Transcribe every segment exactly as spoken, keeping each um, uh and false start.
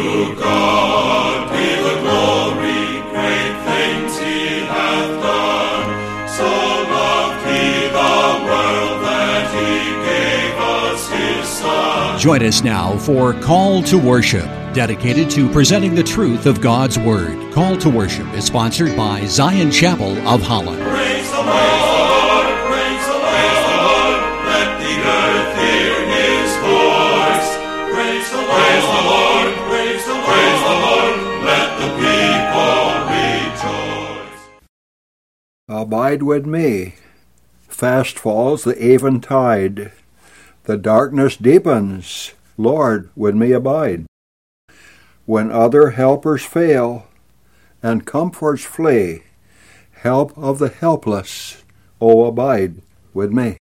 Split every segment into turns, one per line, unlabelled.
To God be the glory, great things he hath done. So loved he the world that he gave us his Son.
Join us now for Call to Worship, dedicated to presenting the truth of God's Word. Call to Worship is sponsored by Zion Chapel of Holland.
Praise the Lord, praise the Lord, let the earth hear his voice. Praise the Lord, praise the Lord, praise the Lord, let the people rejoice.
Abide with me. Fast falls the eventide. The darkness deepens. Lord, with me abide. When other helpers fail and comforts flee, help of the helpless, O abide with me.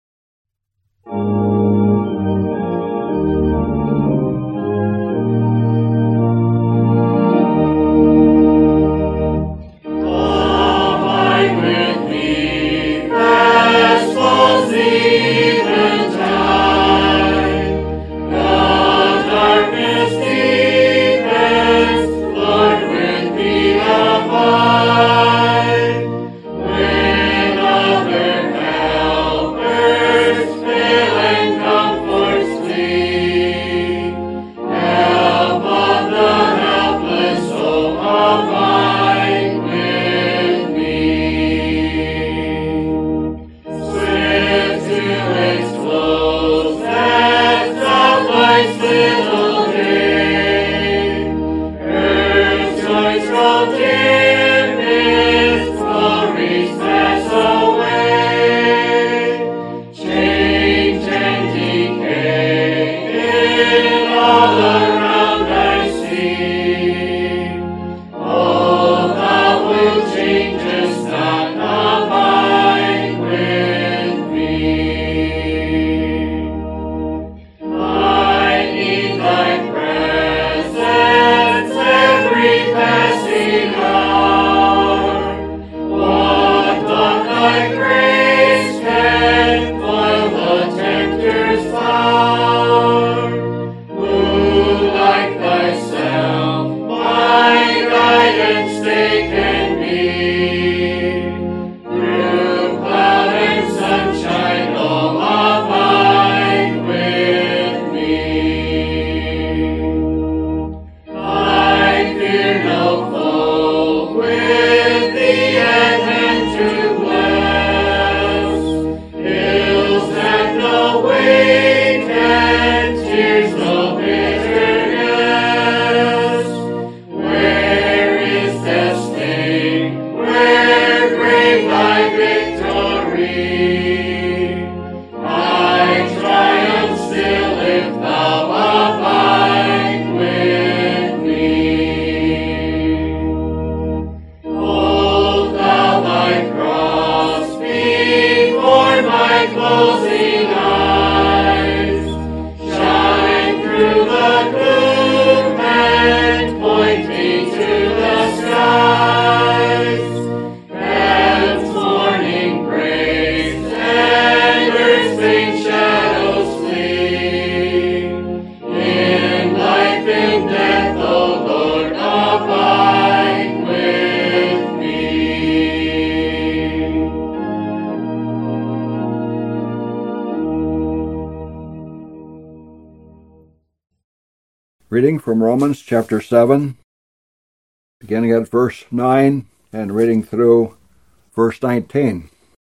Reading from Romans chapter seven, beginning at verse nine and reading through verse nineteen.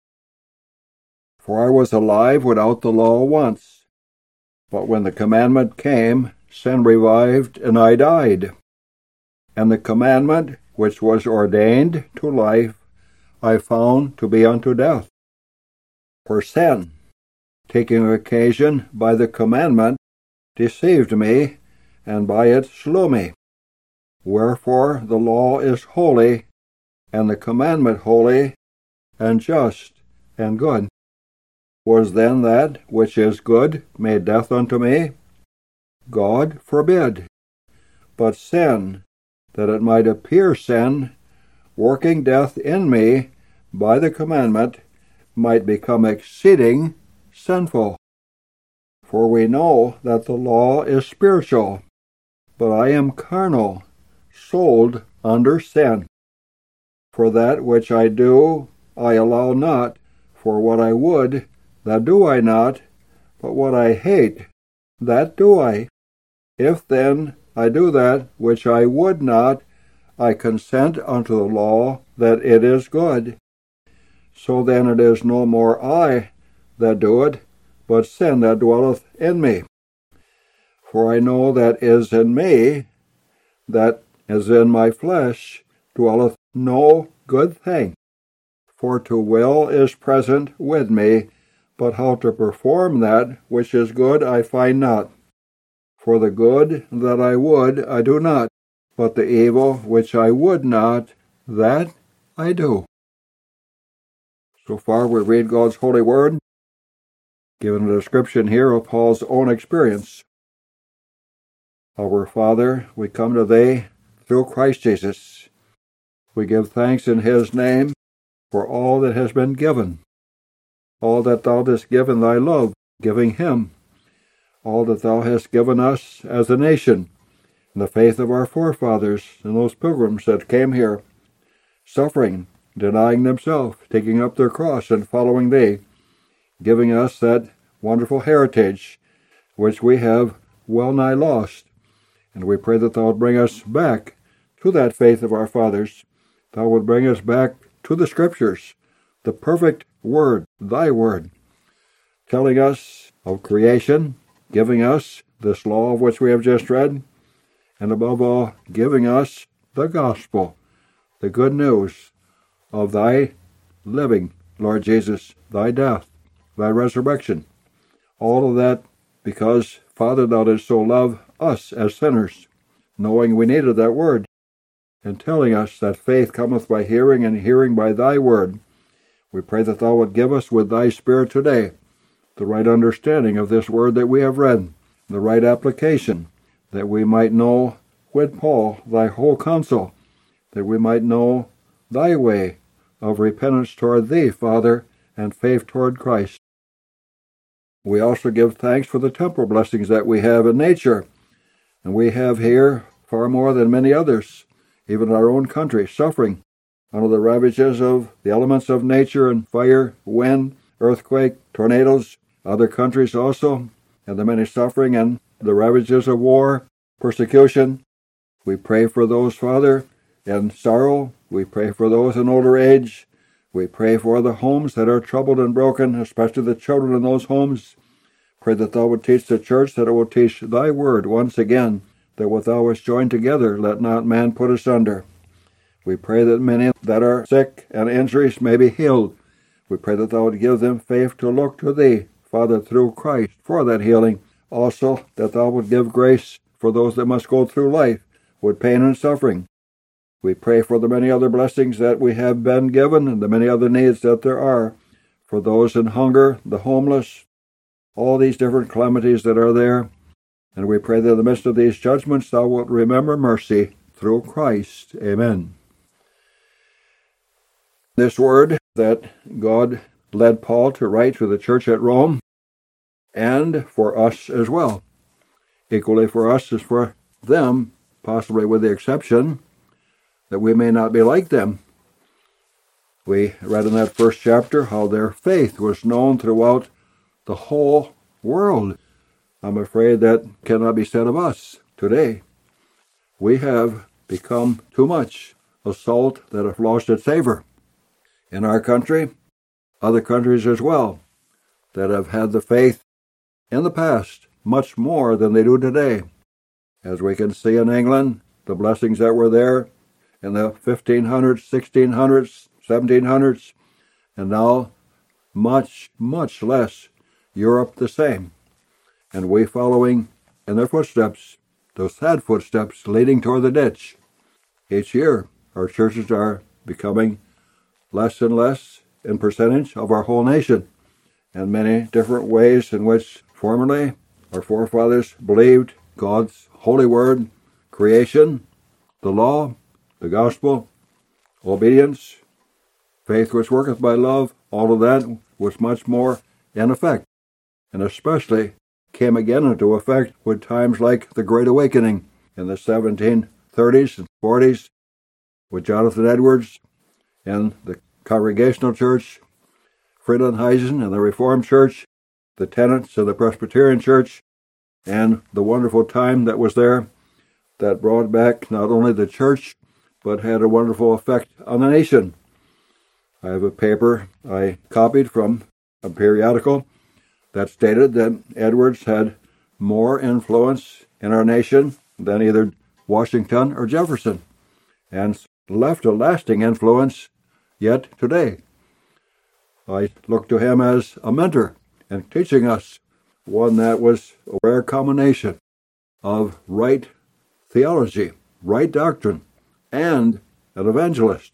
For I was alive without the law once, but when the commandment came, sin revived, and I died. And the commandment which was ordained to life I found to be unto death. For sin, taking occasion by the commandment, deceived me, and by it slew me. Wherefore the law is holy, and the commandment holy, and just, and good. Was then that which is good made death unto me? God forbid. But sin, that it might appear sin, working death in me by the commandment, might become exceeding sinful. For we know that the law is spiritual, but I am carnal, sold under sin. For that which I do, I allow not, for what I would, that do I not, but what I hate, that do I. If then I do that which I would not, I consent unto the law that it is good. So then it is no more I that do it, but sin that dwelleth in me. For I know that is in me, that is in my flesh, dwelleth no good thing. For to will is present with me, but how to perform that which is good I find not. For the good that I would I do not, but the evil which I would not, that I do. So far we read God's holy word, given a description here of Paul's own experience. Our Father, we come to Thee through Christ Jesus. We give thanks in His name for all that has been given, all that Thou hast given Thy love, giving Him, all that Thou hast given us as a nation, and the faith of our forefathers and those pilgrims that came here, suffering, denying themselves, taking up their cross and following Thee, giving us that wonderful heritage which we have well nigh lost. And we pray that Thou would bring us back to that faith of our fathers. Thou would bring us back to the Scriptures, the perfect Word, Thy Word, telling us of creation, giving us this law of which we have just read, and above all, giving us the gospel, the good news of Thy living, Lord Jesus, Thy death, Thy resurrection. All of that because, Father, Thou didst so love us as sinners, knowing we needed that word, and telling us that faith cometh by hearing, and hearing by Thy word. We pray that Thou would give us with Thy Spirit today the right understanding of this word that we have read, the right application, that we might know with Paul Thy whole counsel, that we might know Thy way of repentance toward Thee, Father, and faith toward Christ. We also give thanks for the temporal blessings that we have in nature, and we have here far more than many others, even in our own country, suffering under the ravages of the elements of nature and fire, wind, earthquake, tornadoes, other countries also, and the many suffering and the ravages of war, persecution. We pray for those, Father, in sorrow. We pray for those in older age. We pray for the homes that are troubled and broken, especially the children in those homes. Pray that Thou would teach the church, that it will teach Thy word once again, that what Thou hast joined together, let not man put asunder. We pray that many that are sick and injuries may be healed. We pray that Thou would give them faith to look to Thee, Father, through Christ, for that healing. Also, that Thou would give grace for those that must go through life with pain and suffering. We pray for the many other blessings that we have been given, and the many other needs that there are, for those in hunger, the homeless, all these different calamities that are there. And we pray that in the midst of these judgments Thou wilt remember mercy through Christ. Amen. This word that God led Paul to write to the church at Rome, and for us as well. Equally for us as for them, possibly with the exception that we may not be like them. We read in that first chapter how their faith was known throughout the whole world. I'm afraid that cannot be said of us today. We have become too much a salt that have lost its savor. In our country, other countries as well, that have had the faith in the past much more than they do today. As we can see in England, the blessings that were there in the fifteen hundreds, sixteen hundreds, seventeen hundreds, and now much, much less. Europe the same. And we following in their footsteps, those sad footsteps leading toward the ditch. Each year, our churches are becoming less and less in percentage of our whole nation, and many different ways in which formerly our forefathers believed God's holy word, creation, the law, the gospel, obedience, faith which worketh by love, all of that was much more in effect, and especially came again into effect with times like the Great Awakening, in the seventeen thirties and forties with Jonathan Edwards and the Congregational Church, Friedenheisen and the Reformed Church, the tenets of the Presbyterian Church, and the wonderful time that was there that brought back not only the church, but had a wonderful effect on the nation. I have a paper I copied from a periodical that stated that Edwards had more influence in our nation than either Washington or Jefferson, and left a lasting influence yet today. I look to him as a mentor and teaching us one that was a rare combination of right theology, right doctrine, and an evangelist.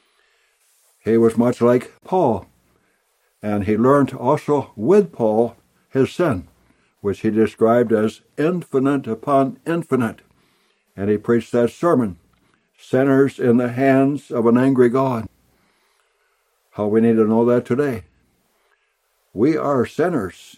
He was much like Paul, and he learned also with Paul his sin, which he described as infinite upon infinite. And he preached that sermon, Sinners in the Hands of an Angry God. How we need to know that today. We are sinners,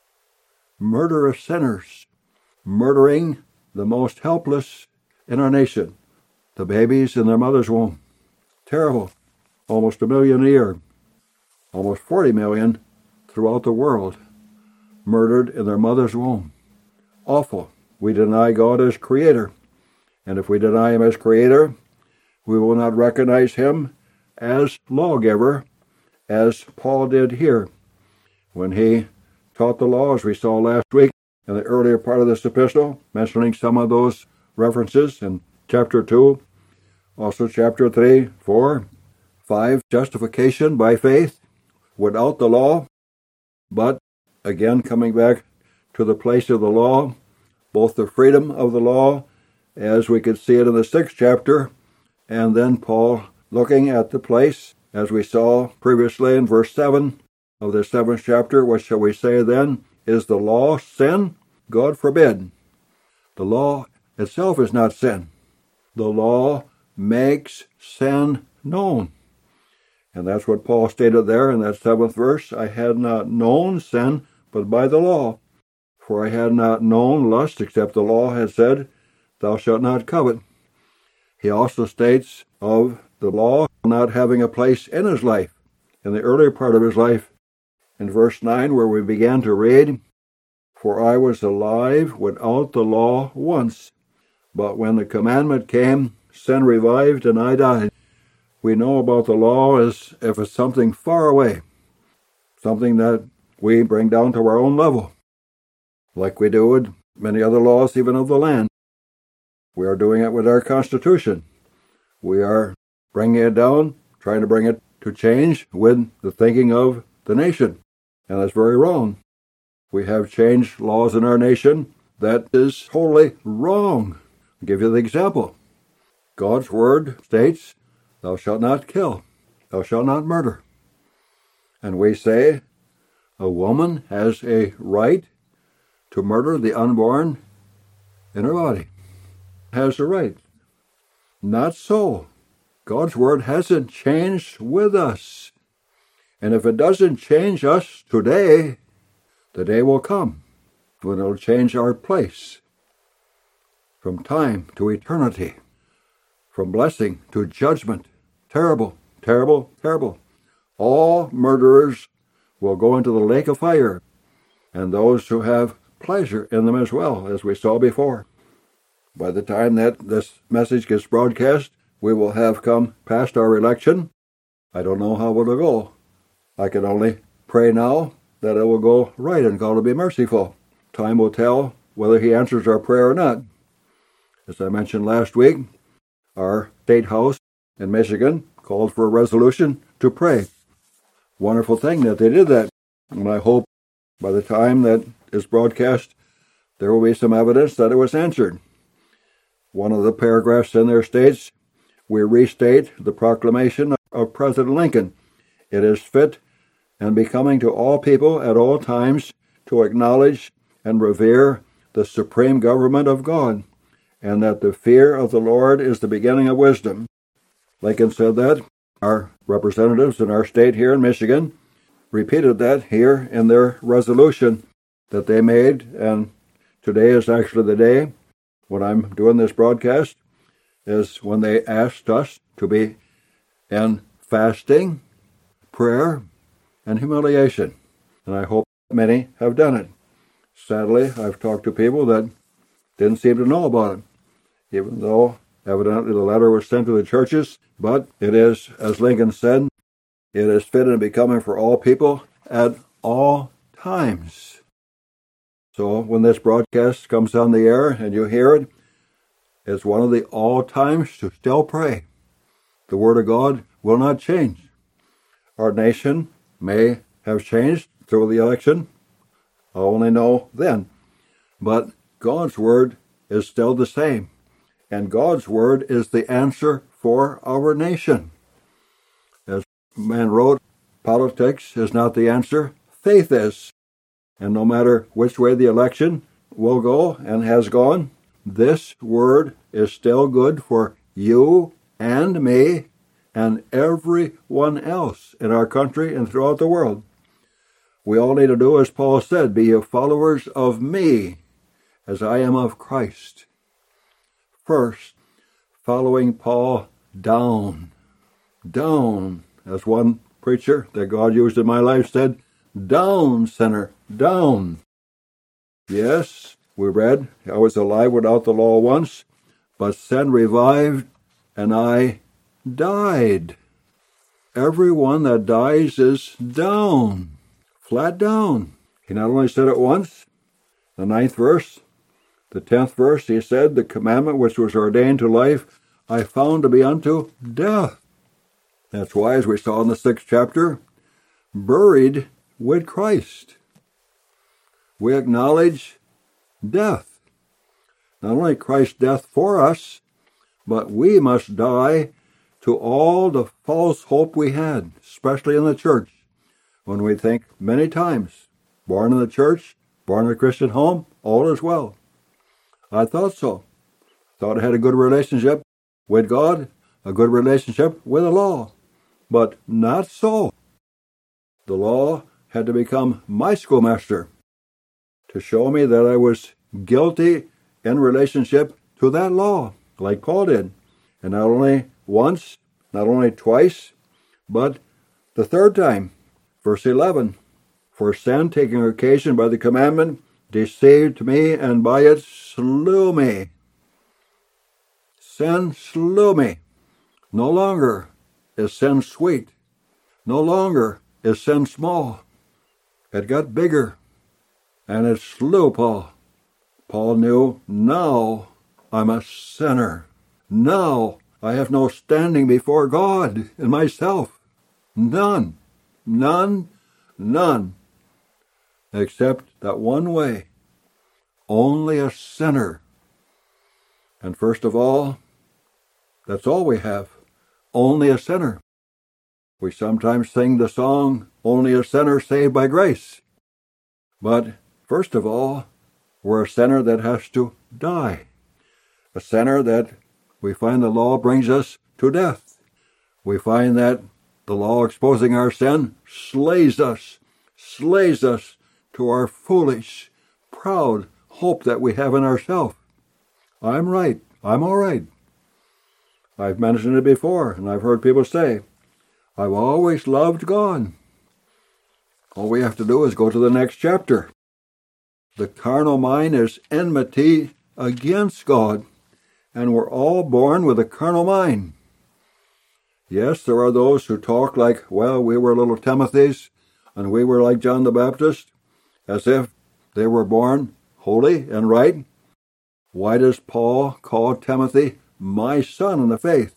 murderous sinners, murdering the most helpless in our nation, the babies in their mother's womb. Terrible. Almost a million a year. Almost forty million throughout the world murdered in their mother's womb. Awful. We deny God as creator. And if we deny him as creator, we will not recognize him as lawgiver, as Paul did here when he taught the law, as we saw last week in the earlier part of this epistle, mentioning some of those references in chapter two, also chapter three, four, five, justification by faith without the law, but again coming back to the place of the law, both the freedom of the law, as we could see it in the sixth chapter, and then Paul looking at the place, as we saw previously in verse seven of the seventh chapter. What shall we say then? Is the law sin? God forbid. The law itself is not sin. The law makes sin known. And that's what Paul stated there in that seventh verse. I had not known sin, but by the law. For I had not known lust, except the law had said, thou shalt not covet. He also states of the law not having a place in his life, in the earlier part of his life, in verse nine, where we began to read, for I was alive without the law once, but when the commandment came, sin revived and I died. We know about the law as if it's something far away, something that we bring down to our own level, like we do with many other laws, even of the land. We are doing it with our Constitution. We are bringing it down, trying to bring it to change with the thinking of the nation. And that's very wrong. We have changed laws in our nation that is totally wrong. I'll give you the example. God's word states, thou shalt not kill, thou shalt not murder. And we say a woman has a right to murder the unborn in her body. Has a right. Not so. God's word hasn't changed with us. And if it doesn't change us today, the day will come when it'll change our place from time to eternity, from blessing to judgment. Terrible, terrible, terrible. All murderers will go into the lake of fire, and those who have pleasure in them as well, as we saw before. By the time that this message gets broadcast, we will have come past our election. I don't know how it will go. I can only pray now that it will go right and God will be merciful. Time will tell whether he answers our prayer or not. As I mentioned last week, our State House in Michigan called for a resolution to pray. Wonderful thing that they did that. And I hope by the time that is broadcast, there will be some evidence that it was answered. One of the paragraphs in there states, we restate the proclamation of President Lincoln. It is fit and becoming to all people at all times to acknowledge and revere the supreme government of God, and that the fear of the Lord is the beginning of wisdom. Lincoln said that. Our representatives in our state here in Michigan repeated that here in their resolution that they made, and today is actually the day when I'm doing this broadcast is when they asked us to be in fasting, prayer, and humiliation. And I hope many have done it. Sadly, I've talked to people that didn't seem to know about it, even though evidently the letter was sent to the churches. But it is, as Lincoln said, it is fit and becoming for all people at all times. So when this broadcast comes on the air and you hear it, it's one of the all times to still pray. The Word of God will not change. Our nation may have changed through the election. I only know then. But God's Word is still the same. And God's Word is the answer for our nation. As man wrote, politics is not the answer, faith is. And no matter which way the election will go and has gone, this Word is still good for you and me and everyone else in our country and throughout the world. We all need to do, as Paul said, be ye followers of me as I am of Christ. First, following Paul down. Down, as one preacher that God used in my life said, down, sinner, down. Yes, we read, I was alive without the law once, but sin revived, and I died. Everyone that dies is down, flat down. He not only said it once, the ninth verse, the tenth verse, he said, the commandment which was ordained to life, I found to be unto death. That's why, as we saw in the sixth chapter, buried with Christ. We acknowledge death. Not only Christ's death for us, but we must die to all the false hope we had, especially in the church, when we think many times, born in the church, born in a Christian home, all is well. I thought so. Thought I had a good relationship with God, a good relationship with the law. But not so. The law had to become my schoolmaster to show me that I was guilty in relationship to that law, like Paul did. And not only once, not only twice, but the third time. Verse eleven, for sin, taking occasion by the commandment, deceived me, and by it slew me. Sin slew me. No longer is sin sweet. No longer is sin small. It got bigger, and it slew Paul. Paul knew, now I'm a sinner. Now I have no standing before God in myself. None. None. None. Except that one way. Only a sinner. And first of all, that's all we have. Only a sinner. We sometimes sing the song, only a sinner saved by grace. But first of all, we're a sinner that has to die. A sinner that we find the law brings us to death. We find that the law exposing our sin slays us, slays us to our foolish, proud hope that we have in ourselves. I'm right. I'm all right. I've mentioned it before, and I've heard people say, I've always loved God. All we have to do is go to the next chapter. The carnal mind is enmity against God, and we're all born with a carnal mind. Yes, there are those who talk like, well, we were little Timothys, and we were like John the Baptist, as if they were born holy and right. Why does Paul call Timothy my son in the faith?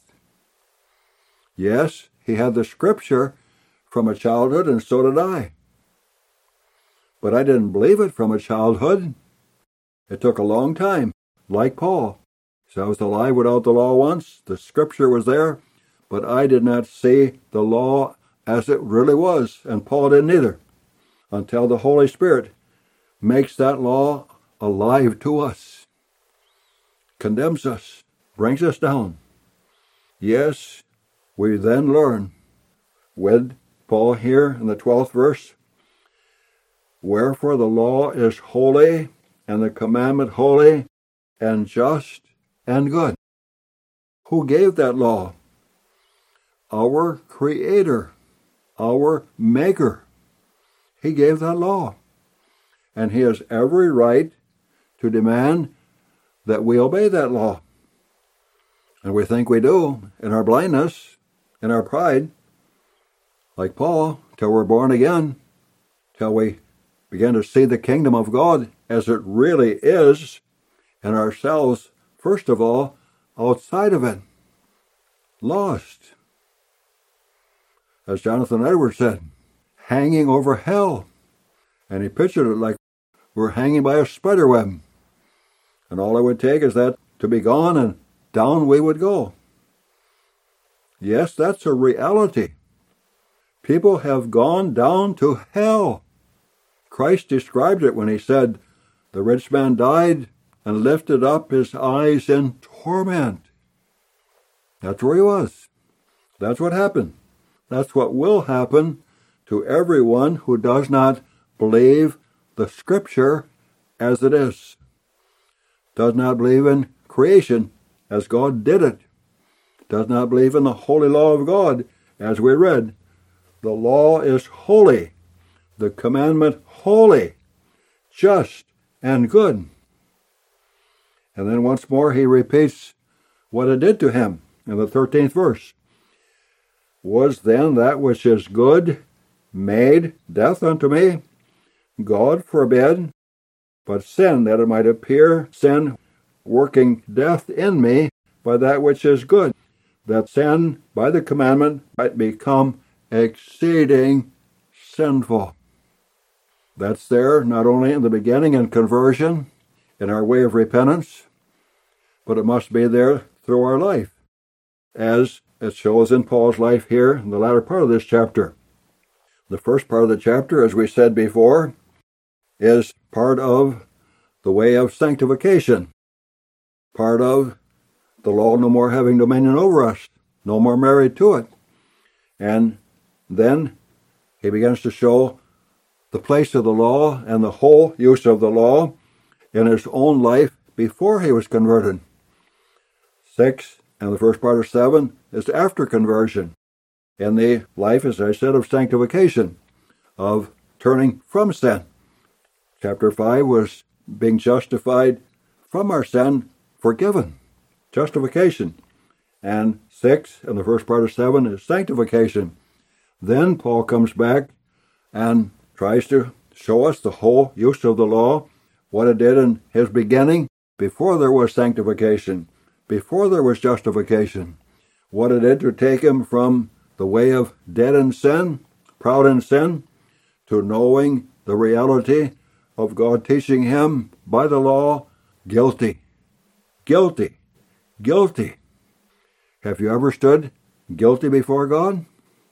Yes, he had the scripture from a childhood, and so did I. But I didn't believe it from a childhood. It took a long time, like Paul. So I was alive without the law once. The scripture was there, but I did not see the law as it really was, and Paul didn't either, until the Holy Spirit makes that law alive to us, condemns us, brings us down. Yes, we then learn with Paul here in the twelfth verse, wherefore the law is holy, and the commandment holy, and just and good. Who gave that law? Our Creator, our Maker. He gave that law. And He has every right to demand that we obey that law. And we think we do in our blindness, in our pride, like Paul, till we're born again, till we begin to see the kingdom of God as it really is, and ourselves, first of all, outside of it, lost. As Jonathan Edwards said, hanging over hell. And he pictured it like we're hanging by a spider web. And all it would take is that to be gone, and down we would go. Yes, that's a reality. People have gone down to hell. Christ described it when He said, the rich man died and lifted up his eyes in torment. That's where he was. That's what happened. That's what will happen to everyone who does not believe the Scripture as it is, does not believe in creation as God did it, does not believe in the holy law of God as we read. The law is holy, the commandment holy, just, and good. And then once more he repeats what it did to him in the thirteenth verse. Was then that which is good made death unto me? God forbid, but sin, that it might appear, sin working death in me by that which is good, that sin by the commandment might become exceeding sinful. That's there not only in the beginning in conversion, in our way of repentance, but it must be there through our life, as it shows in Paul's life here in the latter part of this chapter. The first part of the chapter, as we said before, is part of the way of sanctification, part of the law no more having dominion over us, no more married to it. And then he begins to show the place of the law and the whole use of the law in his own life before he was converted. Six and the first part of seven is after conversion, in the life, as I said, of sanctification, of turning from sin. Chapter five was being justified from our sin, forgiven, justification. And six and the first part of seven is sanctification. Then Paul comes back and tries to show us the whole use of the law, what it did in his beginning, before there was sanctification, before there was justification, what it did to take him from the way of dead in sin, proud in sin, to knowing the reality of God teaching him by the law, guilty, guilty, guilty. Have you ever stood guilty before God?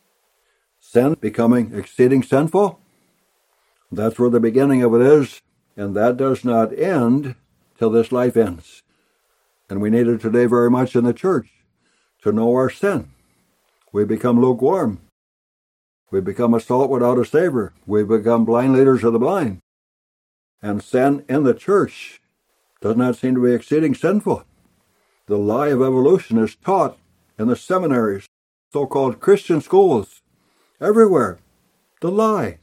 Sin becoming exceeding sinful? That's where the beginning of it is, and that does not end till this life ends. And we need it today very much in the church, to know our sin. We become lukewarm. We become a salt without a savor. We become blind leaders of the blind. And sin in the church does not seem to be exceeding sinful. The lie of evolution is taught in the seminaries, so-called Christian schools, everywhere. The lie.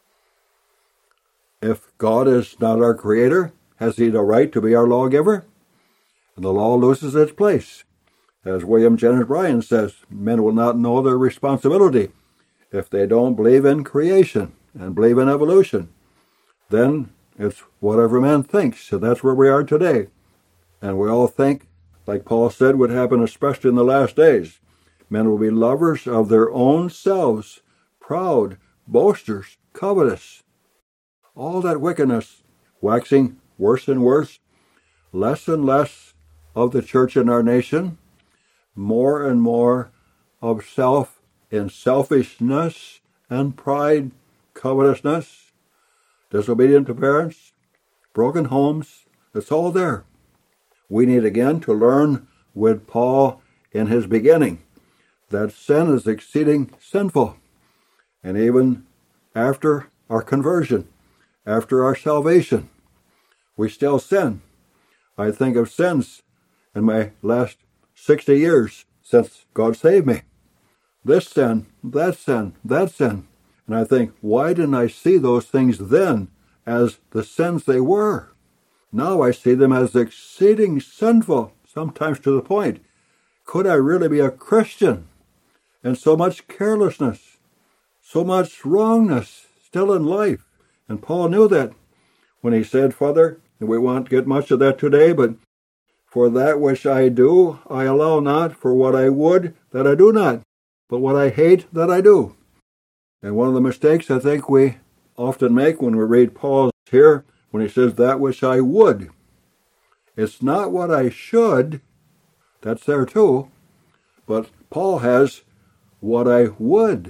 If God is not our creator, has he the right to be our lawgiver? And the law loses its place. As William Jennings Bryan says, men will not know their responsibility if they don't believe in creation and believe in evolution. Then it's whatever man thinks, so that's where we are today. And we all think, like Paul said, would happen especially in the last days. Men will be lovers of their own selves, proud, boasters, covetous. All that wickedness waxing worse and worse, less and less of the church in our nation, more and more of self in selfishness and pride, covetousness, disobedient to parents, broken homes. It's all there. We need again to learn with Paul in his beginning that sin is exceeding sinful. And even after our conversion, after our salvation, we still sin. I think of sins in my last sixty years since God saved me. This sin, that sin, that sin. And I think, why didn't I see those things then as the sins they were? Now I see them as exceeding sinful, sometimes to the point, could I really be a Christian? And so much carelessness, so much wrongness still in life. And Paul knew that when he said, Father, and we won't get much of that today, but for that which I do, I allow not, for what I would, that I do not, but what I hate, that I do. And one of the mistakes I think we often make when we read Paul here, when he says, that which I would, it's not what I should, that's there too, but Paul has what I would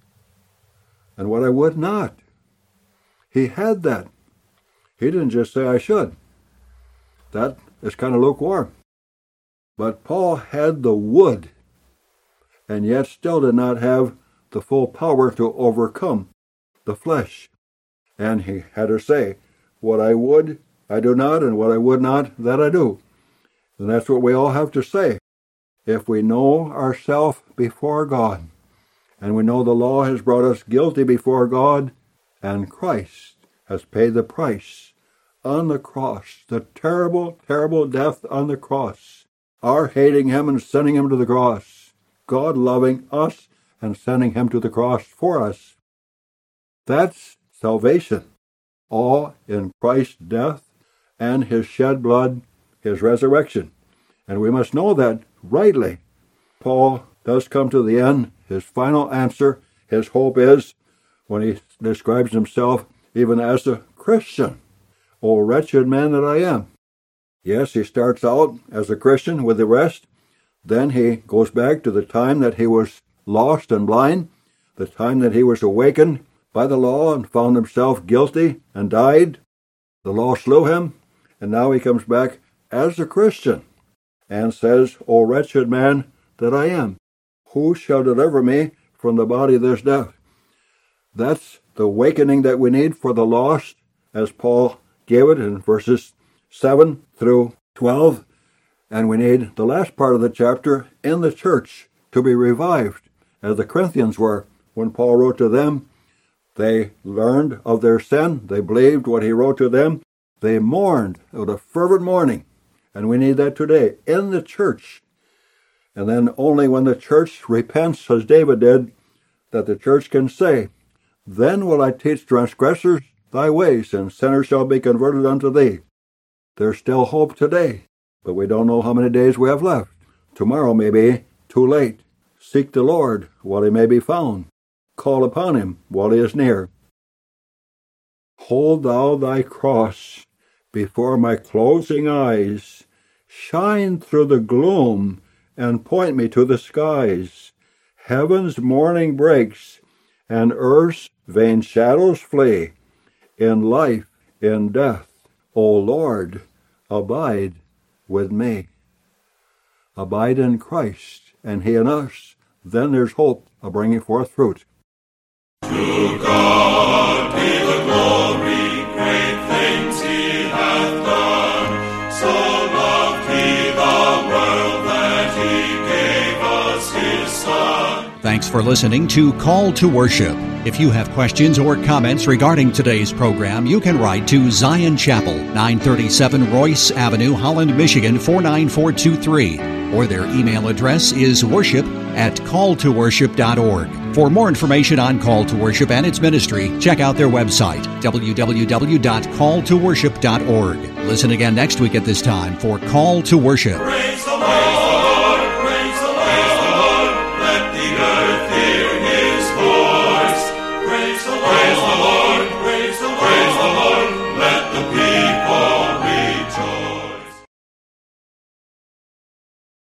and what I would not. He had that. He didn't just say I should. That is kind of lukewarm. But Paul had the would, and yet still did not have the full power to overcome the flesh. And he had to say, what I would, I do not, and what I would not, that I do. And that's what we all have to say. If we know ourselves before God, and we know the law has brought us guilty before God, and Christ has paid the price on the cross, the terrible, terrible death on the cross, our hating him and sending him to the cross, God loving us and sending him to the cross for us. That's salvation, all in Christ's death and his shed blood, his resurrection. And we must know that rightly. Paul does come to the end. His final answer, his hope is, when he describes himself even as a Christian, O wretched man that I am. Yes, he starts out as a Christian with the rest. Then he goes back to the time that he was lost and blind, the time that he was awakened by the law and found himself guilty and died. The law slew him, and now he comes back as a Christian and says, O wretched man that I am, who shall deliver me from the body of this death? That's the awakening that we need for the lost, as Paul gave it in verses seven through twelve. And we need the last part of the chapter in the church to be revived, as the Corinthians were. When Paul wrote to them, they learned of their sin. They believed what he wrote to them. They mourned with a fervent mourning. And we need that today in the church. And then only when the church repents, as David did, that the church can say, Then will I teach transgressors thy ways, and sinners shall be converted unto thee. There's still hope today, but we don't know how many days we have left. Tomorrow may be too late. Seek the Lord while he may be found. Call upon him while he is near. Hold thou thy cross before my closing eyes. Shine through the gloom and point me to the skies. Heaven's morning breaks, and earth's vain shadows flee. In life, in death, O Lord, abide with me. Abide in Christ, and he in us. Then there's hope of bringing forth fruit.
To God be the glory, great things he hath done. So loved he the world that he gave us his Son.
Thanks for listening to Call to Worship. If you have questions or comments regarding today's program, you can write to Zion Chapel, nine thirty-seven Royce Avenue, Holland, Michigan, four nine four two three. Or their email address is worship at call to worship dot org. For more information on Call to Worship and its ministry, check out their website, w w w dot call to worship dot org. Listen again next week at this time for Call to Worship.
Praise